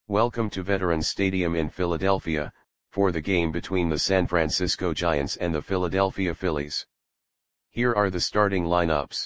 Welcome to Veterans Stadium in Philadelphia, for the game between the San Francisco Giants and the Philadelphia Phillies. Here are the starting lineups.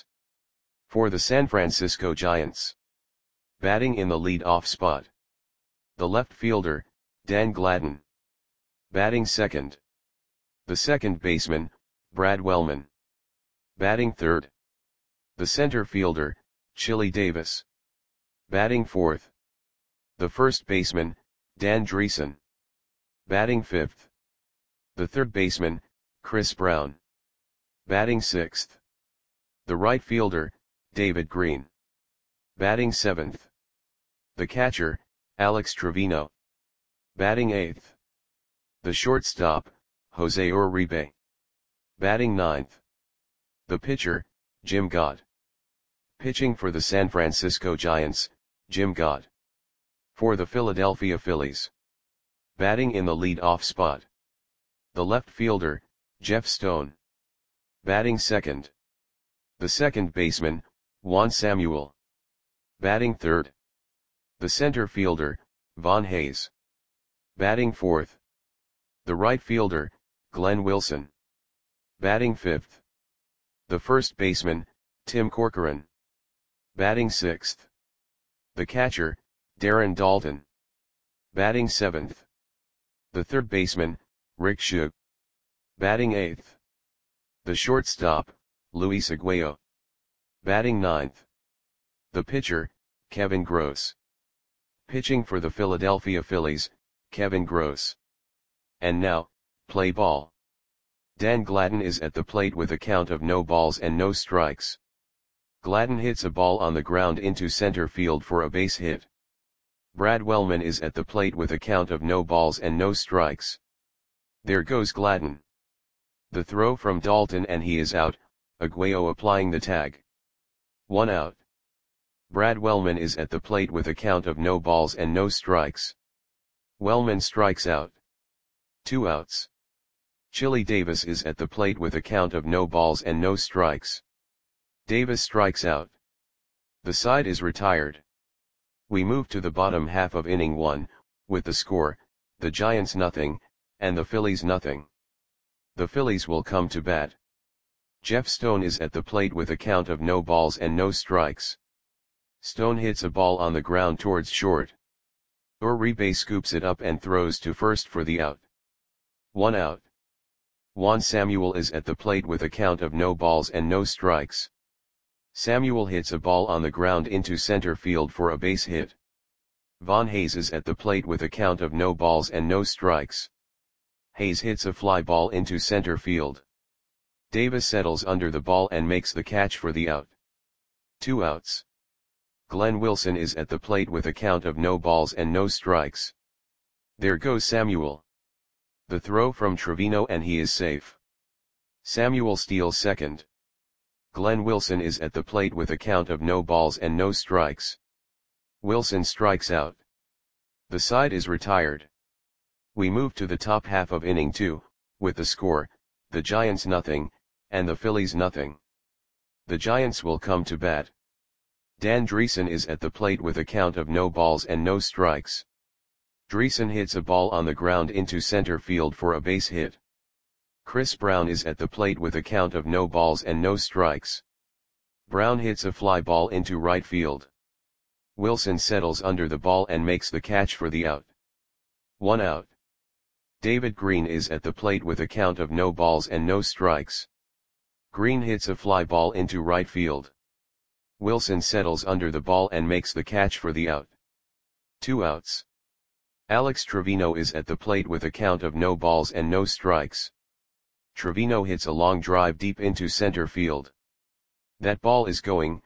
For the San Francisco Giants. Batting in the lead-off spot. The left fielder, Dan Gladden. Batting second. The second baseman, Brad Wellman. Batting third. The center fielder, Chili Davis. Batting fourth. The first baseman, Dan Driessen. Batting fifth. The third baseman, Chris Brown. Batting sixth. The right fielder, David Green. Batting seventh. The catcher, Alex Trevino. Batting eighth. The shortstop, Jose Uribe. Batting ninth. The pitcher, Jim Gott. Pitching for the San Francisco Giants, Jim Gott. For the Philadelphia Phillies. Batting in the lead-off spot. The left fielder, Jeff Stone. Batting second. The second baseman, Juan Samuel. Batting third. The center fielder, Von Hayes. Batting fourth. The right fielder, Glenn Wilson. Batting fifth. The first baseman, Tim Corcoran. Batting sixth. The catcher, Darren Daulton. Batting seventh. The third baseman, Rick Shug. Batting eighth. The shortstop, Luis Aguayo. Batting ninth. The pitcher, Kevin Gross. Pitching for the Philadelphia Phillies, Kevin Gross. And now, play ball. Dan Gladden is at the plate with a count of no balls and no strikes. Gladden hits a ball on the ground into center field for a base hit. Brad Wellman is at the plate with a count of no balls and no strikes. There goes Gladden. The throw from Daulton and he is out, Aguayo applying the tag. 1 out. Brad Wellman is at the plate with a count of no balls and no strikes. Wellman strikes out. 2 outs. Chili Davis is at the plate with a count of no balls and no strikes. Davis strikes out. The side is retired. We move to the bottom half of inning 1, with the score, the Giants nothing, and the Phillies nothing. The Phillies will come to bat. Jeff Stone is at the plate with a count of no balls and no strikes. Stone hits a ball on the ground towards short. Uribe scoops it up and throws to first for the out. 1 out. Juan Samuel is at the plate with a count of no balls and no strikes. Samuel hits a ball on the ground into center field for a base hit. Von Hayes is at the plate with a count of no balls and no strikes. Hayes hits a fly ball into center field. Davis settles under the ball and makes the catch for the out. 2 outs. Glenn Wilson is at the plate with a count of no balls and no strikes. There goes Samuel. The throw from Trevino and he is safe. Samuel steals second. Glenn Wilson is at the plate with a count of no balls and no strikes. Wilson strikes out. The side is retired. We move to the top half of inning 2, with the score, the Giants nothing, and the Phillies nothing. The Giants will come to bat. Dan Driessen is at the plate with a count of no balls and no strikes. Driessen hits a ball on the ground into center field for a base hit. Chris Brown is at the plate with a count of no balls and no strikes. Brown hits a fly ball into right field. Wilson settles under the ball and makes the catch for the out. 1 out. David Green is at the plate with a count of no balls and no strikes. Green hits a fly ball into right field. Wilson settles under the ball and makes the catch for the out. 2 outs. Alex Trevino is at the plate with a count of no balls and no strikes. Trevino hits a long drive deep into center field. That ball is gone.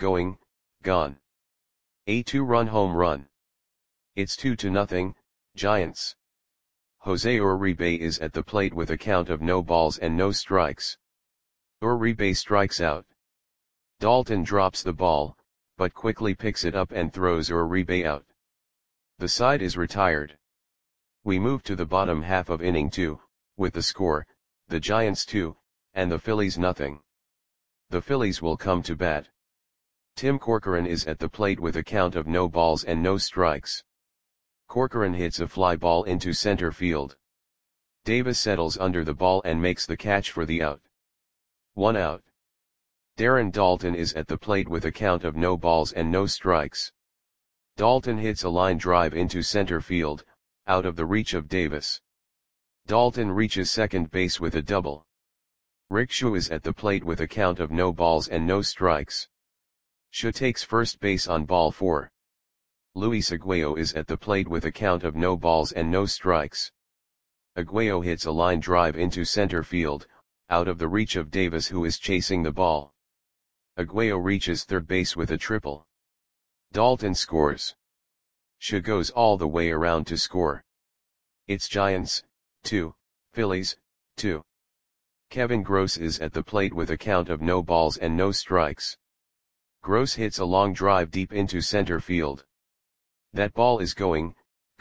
A 2-run home run. It's 2-0, Giants. Jose Uribe is at the plate with a count of no balls and no strikes. Uribe strikes out. Daulton drops the ball, but quickly picks it up and throws Uribe out. The side is retired. We move to the bottom half of inning 2, with the score, the Giants 2, and the Phillies nothing. The Phillies will come to bat. Tim Corcoran is at the plate with a count of no balls and no strikes. Corcoran hits a fly ball into center field. Davis settles under the ball and makes the catch for the out. 1 out. Darren Daulton is at the plate with a count of no balls and no strikes. Daulton hits a line drive into center field, out of the reach of Davis. Daulton reaches second base with a double. Rick Hsu is at the plate with a count of no balls and no strikes. Hsu takes first base on ball 4. Luis Aguayo is at the plate with a count of no balls and no strikes. Aguayo hits a line drive into center field, out of the reach of Davis who is chasing the ball. Aguayo reaches third base with a triple. Daulton scores. Hsu goes all the way around to score. It's Giants, 2, Phillies, 2. Kevin Gross is at the plate with a count of no balls and no strikes. Gross hits a long drive deep into center field. That ball is gone.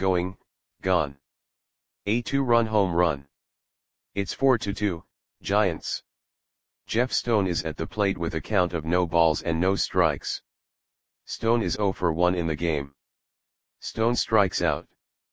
A 2-run home run. It's 4-2, Giants. Jeff Stone is at the plate with a count of no balls and no strikes. Stone is 0 for 1 in the game. Stone strikes out.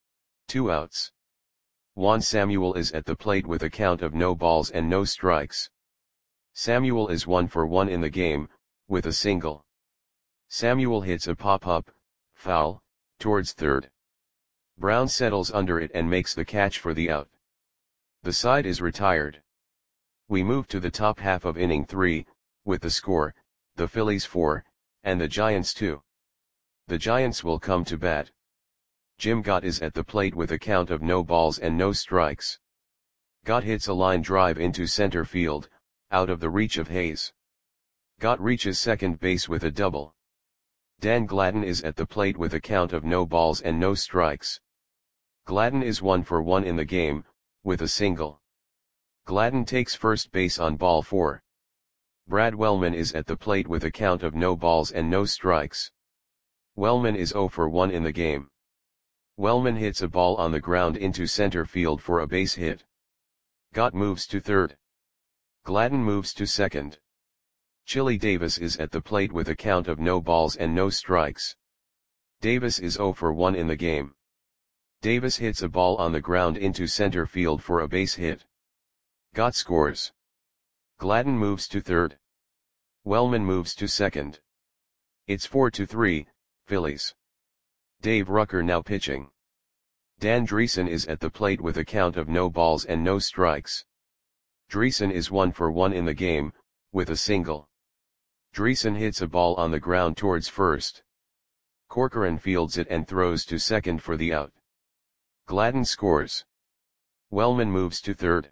2 outs. Juan Samuel is at the plate with a count of no balls and no strikes. Samuel is 1 for 1 in the game, with a single. Samuel hits a pop-up, foul, towards third. Brown settles under it and makes the catch for the out. The side is retired. We move to the top half of inning 3, with the score, the Phillies 4, and the Giants 2. The Giants will come to bat. Jim Gott is at the plate with a count of no balls and no strikes. Gott hits a line drive into center field, out of the reach of Hayes. Gott reaches second base with a double. Dan Gladden is at the plate with a count of no balls and no strikes. Gladden is 1 for 1 in the game, with a single. Gladden takes first base on ball 4. Brad Wellman is at the plate with a count of no balls and no strikes. Wellman is 0 for 1 in the game. Wellman hits a ball on the ground into center field for a base hit. Gott moves to third. Gladden moves to second. Chili Davis is at the plate with a count of no balls and no strikes. Davis is 0 for 1 in the game. Davis hits a ball on the ground into center field for a base hit. Gott scores. Gladden moves to third. Wellman moves to second. It's 4-3, Phillies. Dave Rucker now pitching. Dan Dreesen is at the plate with a count of no balls and no strikes. Dreesen is 1 for 1 in the game, with a single. Dreesen hits a ball on the ground towards first. Corcoran fields it and throws to second for the out. Gladden scores. Wellman moves to third.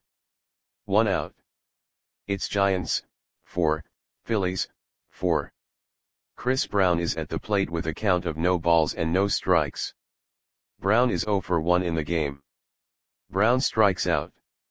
1 out. It's Giants, 4, Phillies, 4. Chris Brown is at the plate with a count of no balls and no strikes. Brown is 0 for 1 in the game. Brown strikes out.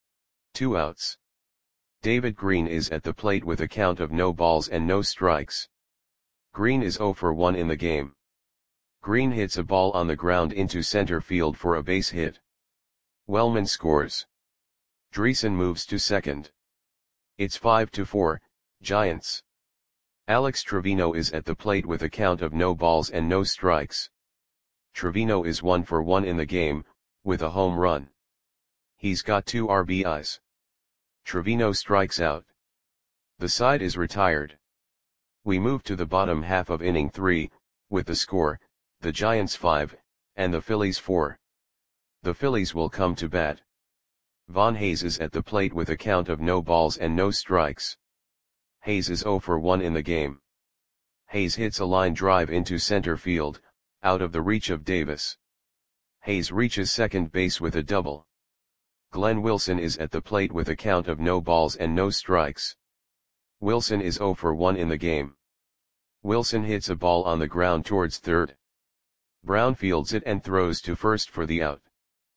2 outs. David Green is at the plate with a count of no balls and no strikes. Green is 0 for 1 in the game. Green hits a ball on the ground into center field for a base hit. Wellman scores. Dreesen moves to second. It's 5-4, Giants. Alex Trevino is at the plate with a count of no balls and no strikes. Trevino is 1 for 1 in the game, with a home run. He's got 2 RBIs. Trevino strikes out. The side is retired. We move to the bottom half of inning 3, with the score, the Giants 5, and the Phillies 4. The Phillies will come to bat. Von Hayes is at the plate with a count of no balls and no strikes. Hayes is 0 for 1 in the game. Hayes hits a line drive into center field, out of the reach of Davis. Hayes reaches second base with a double. Glenn Wilson is at the plate with a count of no balls and no strikes. Wilson is 0 for 1 in the game. Wilson hits a ball on the ground towards third. Brown fields it and throws to first for the out.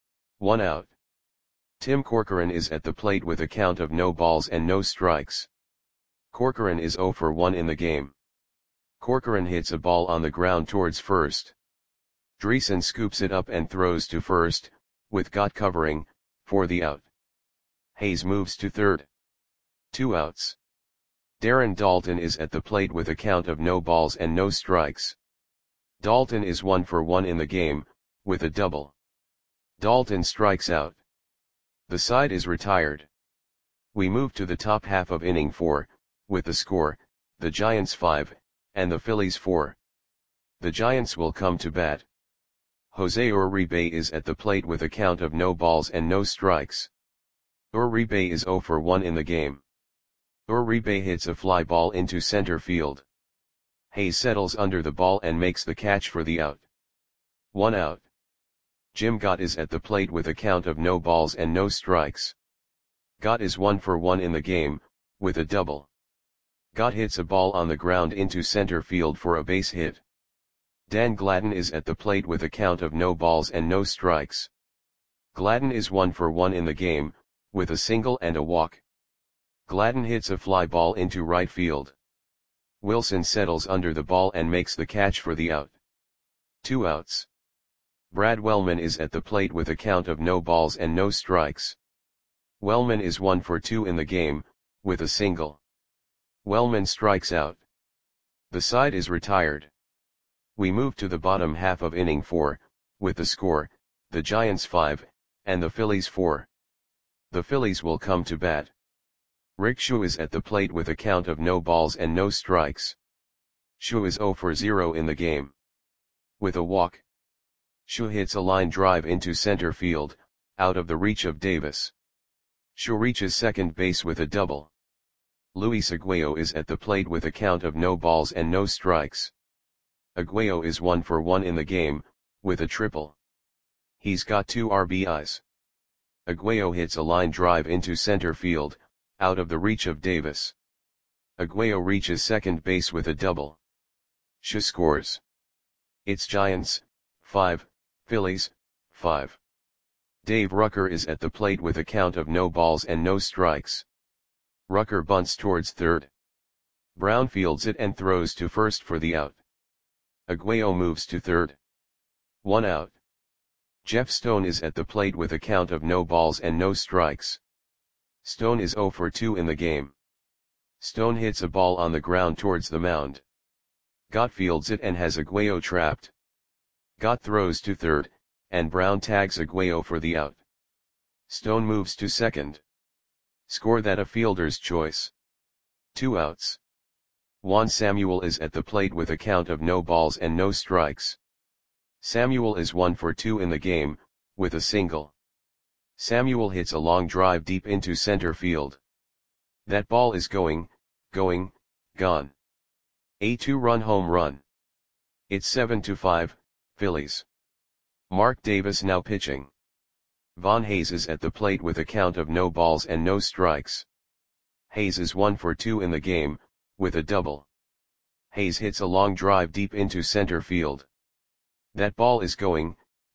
1 out. Tim Corcoran is at the plate with a count of no balls and no strikes. Corcoran is 0 for 1 in the game. Corcoran hits a ball on the ground towards first. Dreesen scoops it up and throws to first, with Gott covering, for the out. Hayes moves to third. 2 outs. Darren Daulton is at the plate with a count of no balls and no strikes. Daulton is 1 for 1 in the game, with a double. Dalton strikes out. The side is retired. We move to the top half of inning 4, with the score, the Giants 5, and the Phillies 4. The Giants will come to bat. Jose Uribe is at the plate with a count of no balls and no strikes. Uribe is 0 for 1 in the game. Uribe hits a fly ball into center field. Hayes settles under the ball and makes the catch for the out. 1 out. Jim Gott is at the plate with a count of no balls and no strikes. Gott is 1 for 1 in the game, with a double. Gott hits a ball on the ground into center field for a base hit. Dan Gladden is at the plate with a count of no balls and no strikes. Gladden is 1 for 1 in the game, with a single and a walk. Gladden hits a fly ball into right field. Wilson settles under the ball and makes the catch for the out. 2 outs. Brad Wellman is at the plate with a count of no balls and no strikes. Wellman is 1 for 2 in the game, with a single. Wellman strikes out. The side is retired. We move to the bottom half of inning 4, with the score, the Giants 5, and the Phillies 4. The Phillies will come to bat. Rick Schu is at the plate with a count of no balls and no strikes. Schu is 0 for 0 in the game. With a walk. Schu hits a line drive into center field, out of the reach of Davis. Schu reaches second base with a double. Luis Aguayo is at the plate with a count of no balls and no strikes. Aguayo is 1 for 1 in the game, with a triple. He's got 2 RBIs. Aguayo hits a line drive into center field, out of the reach of Davis. Aguayo reaches second base with a double. Schu scores. It's Giants, 5, Phillies, 5. Dave Rucker is at the plate with a count of no balls and no strikes. Rucker bunts towards third. Brown fields it and throws to first for the out. Aguayo moves to third. 1 out. Jeff Stone is at the plate with a count of no balls and no strikes. Stone is 0 for 2 in the game. Stone hits a ball on the ground towards the mound. Gott fields it and has Aguayo trapped. Gott throws to third, and Brown tags Aguayo for the out. Stone moves to second. Score that a fielder's choice. 2 outs. Juan Samuel is at the plate with a count of no balls and no strikes. Samuel is 1 for 2 in the game, with a single. Samuel hits a long drive deep into center field. That ball is gone. A 2-run home run. It's 7-5, Phillies. Mark Davis now pitching. Von Hayes is at the plate with a count of no balls and no strikes. Hayes is 1 for 2 in the game, with a double. Hayes hits a long drive deep into center field. That ball is gone.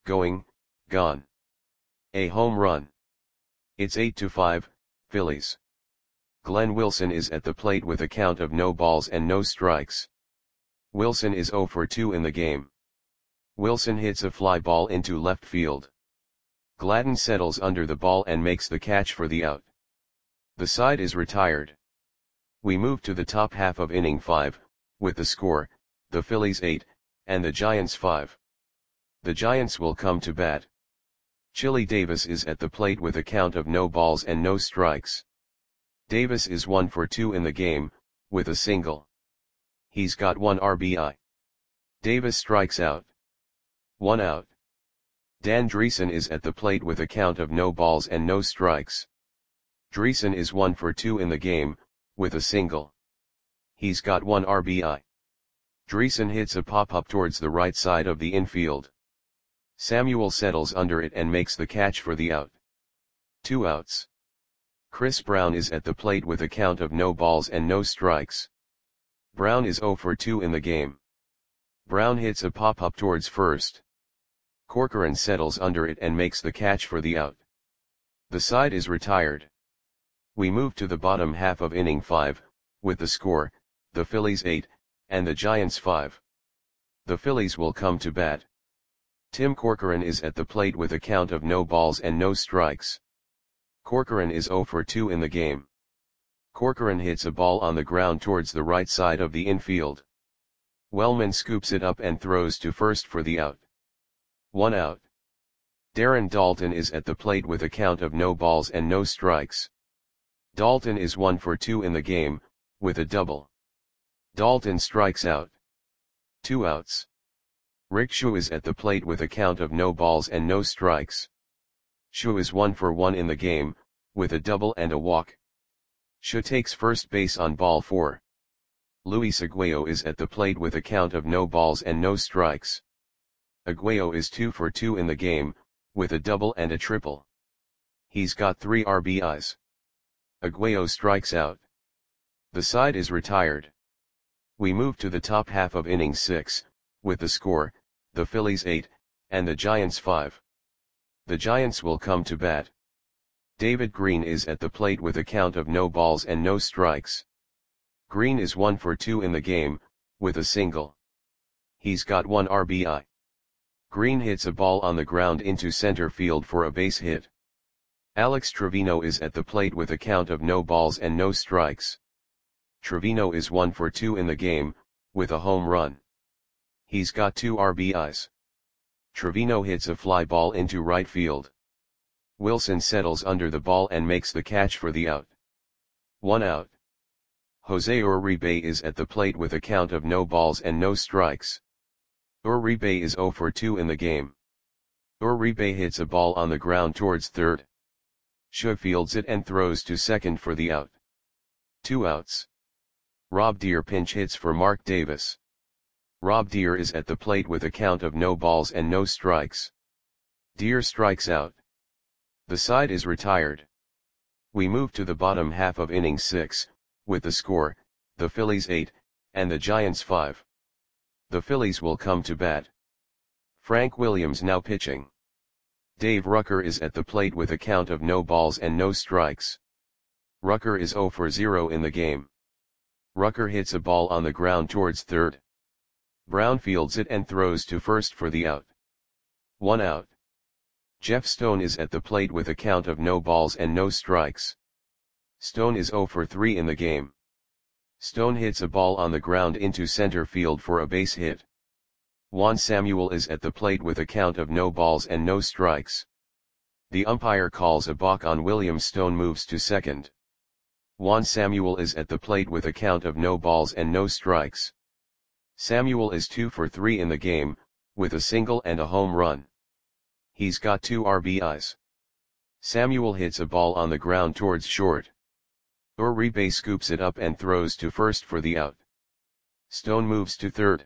A home run. It's 8-5, Phillies. Glenn Wilson is at the plate with a count of no balls and no strikes. Wilson is 0 for 2 in the game. Wilson hits a fly ball into left field. Gladden settles under the ball and makes the catch for the out. The side is retired. We move to the top half of inning 5, with the score, the Phillies 8, and the Giants 5. The Giants will come to bat. Chili Davis is at the plate with a count of no balls and no strikes. Davis is 1 for 2 in the game, with a single. He's got 1 RBI. Davis strikes out. 1 out. Dan Dreesen is at the plate with a count of no balls and no strikes. Dreesen is 1 for 2 in the game, with a single. He's got 1 RBI. Dreesen hits a pop-up towards the right side of the infield. Samuel settles under it and makes the catch for the out. 2 outs. Chris Brown is at the plate with a count of no balls and no strikes. Brown is 0 for 2 in the game. Brown hits a pop-up towards first. Corcoran settles under it and makes the catch for the out. The side is retired. We move to the bottom half of inning 5, with the score, the Phillies 8, and the Giants 5. The Phillies will come to bat. Tim Corcoran is at the plate with a count of no balls and no strikes. Corcoran is 0 for 2 in the game. Corcoran hits a ball on the ground towards the right side of the infield. Wellman scoops it up and throws to first for the out. 1 out. Darren Daulton is at the plate with a count of no balls and no strikes. Daulton is 1 for 2 in the game, with a double. Daulton strikes out. 2 outs. Rick Shu is at the plate with a count of no balls and no strikes. Shu is 1 for 1 in the game, with a double and a walk. Shu takes first base on ball 4. Luis Aguayo is at the plate with a count of no balls and no strikes. Aguayo is 2 for 2 in the game, with a double and a triple. He's got 3 RBIs. Aguayo strikes out. The side is retired. We move to the top half of inning 6, with the score, the Phillies 8, and the Giants 5. The Giants will come to bat. David Green is at the plate with a count of no balls and no strikes. Green is 1 for 2 in the game, with a single. He's got 1 RBI. Green hits a ball on the ground into center field for a base hit. Alex Trevino is at the plate with a count of no balls and no strikes. Trevino is 1 for 2 in the game, with a home run. He's got 2 RBIs. Trevino hits a fly ball into right field. Wilson settles under the ball and makes the catch for the out. 1 out. Jose Uribe is at the plate with a count of no balls and no strikes. Uribe is 0 for 2 in the game. Uribe hits a ball on the ground towards third. Shu fields it and throws to second for the out. 2 outs. Rob Deere pinch hits for Mark Davis. Rob Deere is at the plate with a count of no balls and no strikes. Deere strikes out. The side is retired. We move to the bottom half of inning 6, with the score, the Phillies 8, and the Giants 5. The Phillies will come to bat. Frank Williams now pitching. Dave Rucker is at the plate with a count of no balls and no strikes. Rucker is 0 for 0 in the game. Rucker hits a ball on the ground towards third. Brown fields it and throws to first for the out. 1 out. Jeff Stone is at the plate with a count of no balls and no strikes. Stone is 0 for 3 in the game. Stone hits a ball on the ground into center field for a base hit. Juan Samuel is at the plate with a count of no balls and no strikes. The umpire calls a balk on Williams. Stone moves to second. Juan Samuel is at the plate with a count of no balls and no strikes. Samuel is 2 for 3 in the game, with a single and a home run. He's got 2 RBIs. Samuel hits a ball on the ground towards short. Uribe scoops it up and throws to first for the out. Stone moves to third.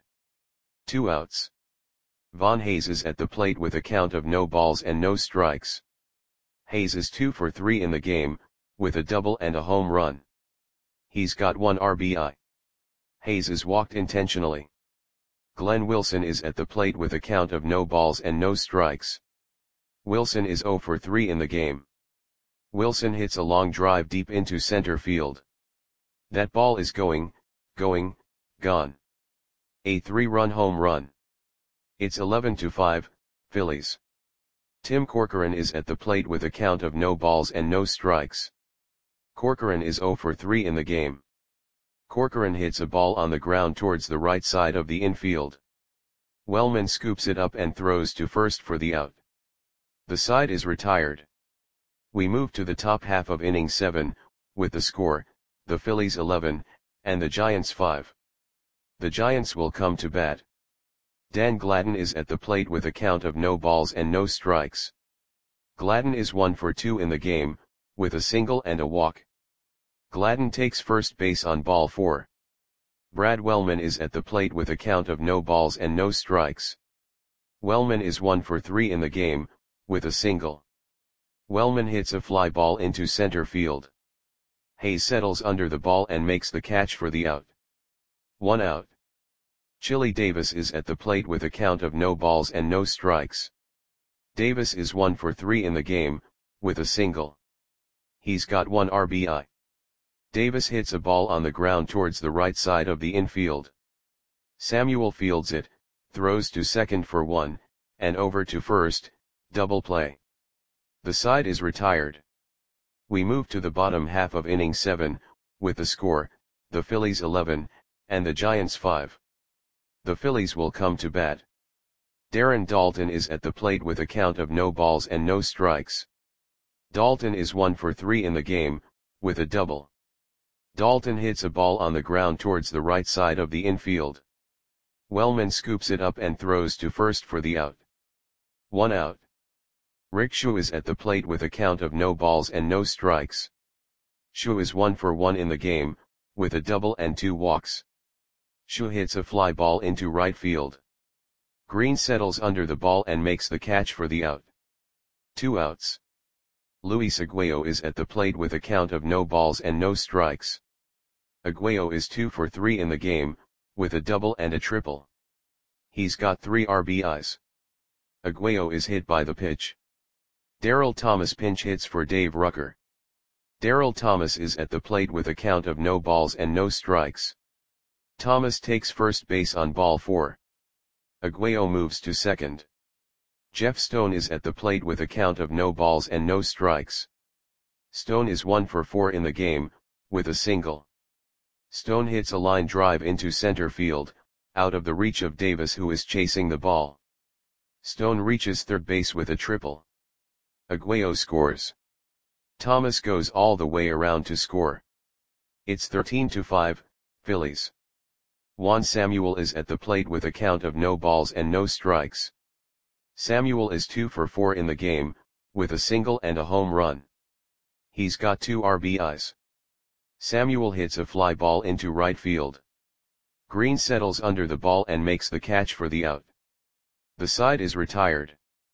2 outs. Von Hayes is at the plate with a count of no balls and no strikes. Hayes is 2 for 3 in the game, with a double and a home run. He's got 1 RBI. Hayes is walked intentionally. Glenn Wilson is at the plate with a count of no balls and no strikes. Wilson is 0 for 3 in the game. Wilson hits a long drive deep into center field. That ball is gone. A 3-run home run. It's 11-5, Phillies. Tim Corcoran is at the plate with a count of no balls and no strikes. Corcoran is 0 for 3 in the game. Corcoran hits a ball on the ground towards the right side of the infield. Wellman scoops it up and throws to first for the out. The side is retired. We move to the top half of inning 7, with the score, the Phillies 11, and the Giants 5. The Giants will come to bat. Dan Gladden is at the plate with a count of no balls and no strikes. Gladden is 1 for 2 in the game, with a single and a walk. Gladden takes first base on ball 4. Brad Wellman is at the plate with a count of no balls and no strikes. Wellman is 1 for 3 in the game, with a single. Wellman hits a fly ball into center field. Hayes settles under the ball and makes the catch for the out. 1 out. Chili Davis is at the plate with a count of no balls and no strikes. Davis is 1 for 3 in the game, with a single. He's got 1 RBI. Davis hits a ball on the ground towards the right side of the infield. Samuel fields it, throws to second for 1, and over to first, double play. The side is retired. We move to the bottom half of inning 7, with the score, the Phillies 11, and the Giants 5. The Phillies will come to bat. Darren Daulton is at the plate with a count of no balls and no strikes. Daulton is 1 for 3 in the game, with a double. Daulton hits a ball on the ground towards the right side of the infield. Wellman scoops it up and throws to first for the out. 1 out. Rick Shu is at the plate with a count of no balls and no strikes. Shu is 1 for 1 in the game, with a double and 2 walks. Shu hits a fly ball into right field. Green settles under the ball and makes the catch for the out. 2 outs. Luis Aguayo is at the plate with a count of no balls and no strikes. Aguayo is 2 for 3 in the game, with a double and a triple. He's got 3 RBIs. Aguayo is hit by the pitch. Darryl Thomas pinch hits for Dave Rucker. Darryl Thomas is at the plate with a count of no balls and no strikes. Thomas takes first base on ball 4. Aguayo moves to second. Jeff Stone is at the plate with a count of no balls and no strikes. Stone is 1 for 4 in the game, with a single. Stone hits a line drive into center field, out of the reach of Davis, who is chasing the ball. Stone reaches third base with a triple. Aguayo scores. Thomas goes all the way around to score. It's 13-5, Phillies. Juan Samuel is at the plate with a count of no balls and no strikes. Samuel is 2 for 4 in the game, with a single and a home run. He's got 2 RBIs. Samuel hits a fly ball into right field. Green settles under the ball and makes the catch for the out. The side is retired.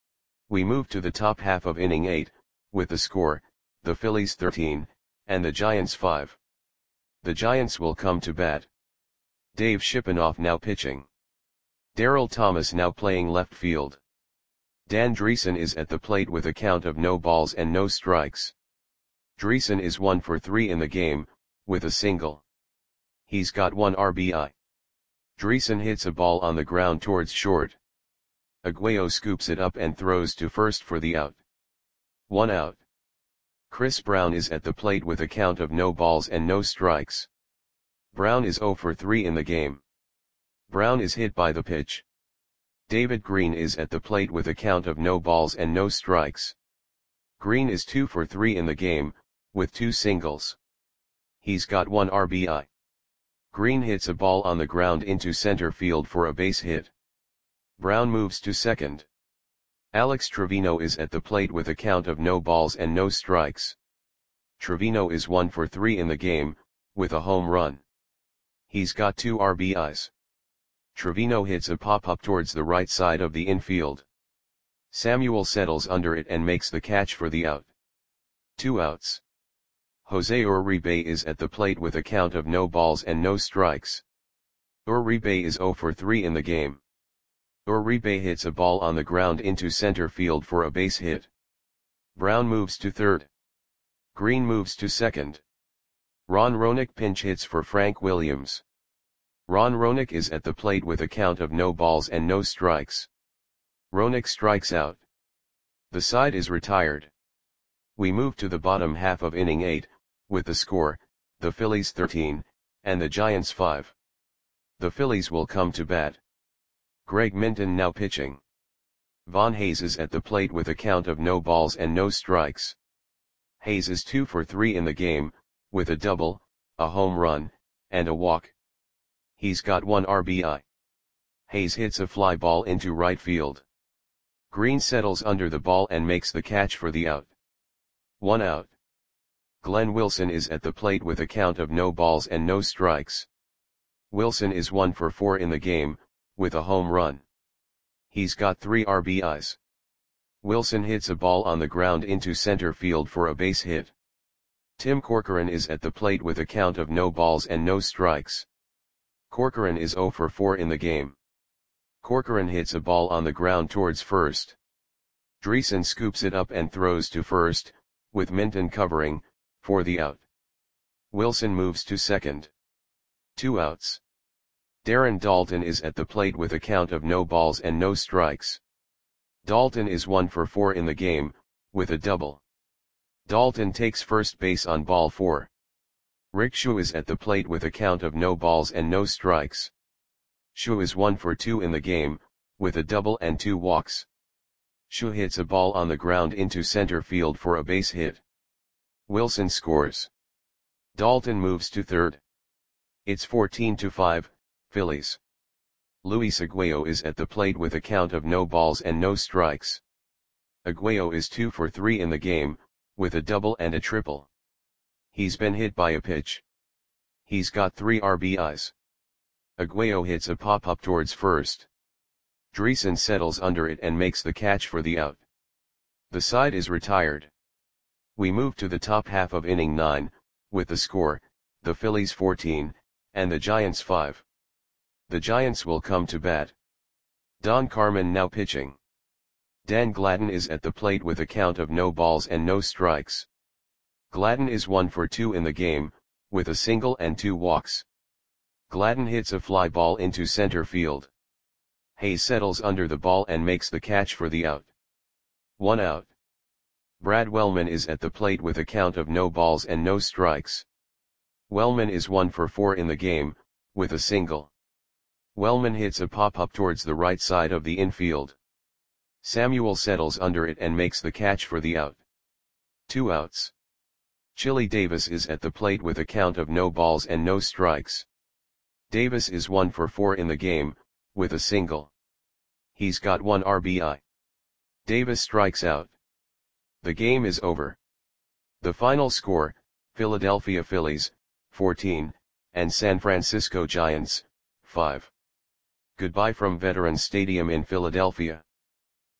We move to the top half of inning 8, with the score, the Phillies 13, and the Giants 5. The Giants will come to bat. Dave Shipanoff now pitching. Darryl Thomas now playing left field. Dan Dreesen is at the plate with a count of no balls and no strikes. Dreesen is 1 for 3 in the game, with a single. He's got 1 RBI. Dreesen hits a ball on the ground towards short. Aguayo scoops it up and throws to first for the out. 1 out. Chris Brown is at the plate with a count of no balls and no strikes. Brown is 0 for 3 in the game. Brown is hit by the pitch. David Green is at the plate with a count of no balls and no strikes. Green is 2 for 3 in the game, with 2 singles. He's got 1 RBI. Green hits a ball on the ground into center field for a base hit. Brown moves to second. Alex Trevino is at the plate with a count of no balls and no strikes. Trevino is 1 for 3 in the game, with a home run. He's got 2 RBIs. Trevino hits a pop-up towards the right side of the infield. Samuel settles under it and makes the catch for the out. 2 outs. Jose Uribe is at the plate with a count of no balls and no strikes. Uribe is 0 for 3 in the game. Uribe hits a ball on the ground into center field for a base hit. Brown moves to third. Green moves to second. Ron Roenick pinch hits for Frank Williams. Ron Roenick is at the plate with a count of no balls and no strikes. Roenick strikes out. The side is retired. We move to the bottom half of inning 8, with the score, the Phillies 13, and the Giants 5. The Phillies will come to bat. Greg Minton now pitching. Von Hayes is at the plate with a count of no balls and no strikes. Hayes is 2 for 3 in the game, with a double, a home run, and a walk. He's got 1 RBI. Hayes hits a fly ball into right field. Green settles under the ball and makes the catch for the out. 1 out. Glenn Wilson is at the plate with a count of no balls and no strikes. Wilson is 1 for 4 in the game, with a home run. He's got 3 RBIs. Wilson hits a ball on the ground into center field for a base hit. Tim Corcoran is at the plate with a count of no balls and no strikes. Corcoran is 0 for 4 in the game. Corcoran hits a ball on the ground towards first. Dreesen scoops it up and throws to first, with Minton covering, for the out. Wilson moves to second. 2 outs. Darren Daulton is at the plate with a count of no balls and no strikes. Daulton is 1 for 4 in the game, with a double. Daulton takes first base on ball 4. Rick Shu is at the plate with a count of no balls and no strikes. Shu is 1 for 2 in the game, with a double and 2 walks. Shu hits a ball on the ground into center field for a base hit. Wilson scores. Dalton moves to third. It's 14-5, Phillies. Luis Aguayo is at the plate with a count of no balls and no strikes. Aguayo is 2 for 3 in the game, with a double and a triple. He's been hit by a pitch. He's got 3 RBIs. Aguayo hits a pop-up towards first. Dreesen settles under it and makes the catch for the out. The side is retired. We move to the top half of inning 9, with the score, the Phillies 14, and the Giants 5. The Giants will come to bat. Don Carmen now pitching. Dan Gladden is at the plate with a count of no balls and no strikes. Gladden is 1 for 2 in the game, with a single and 2 walks. Gladden hits a fly ball into center field. Hayes settles under the ball and makes the catch for the out. 1 out. Brad Wellman is at the plate with a count of no balls and no strikes. Wellman is 1 for 4 in the game, with a single. Wellman hits a pop-up towards the right side of the infield. Samuel settles under it and makes the catch for the out. 2 outs. Chili Davis is at the plate with a count of no balls and no strikes. Davis is 1 for 4 in the game, with a single. He's got 1 RBI. Davis strikes out. The game is over. The final score, Philadelphia Phillies, 14, and San Francisco Giants, 5. Goodbye from Veterans Stadium in Philadelphia.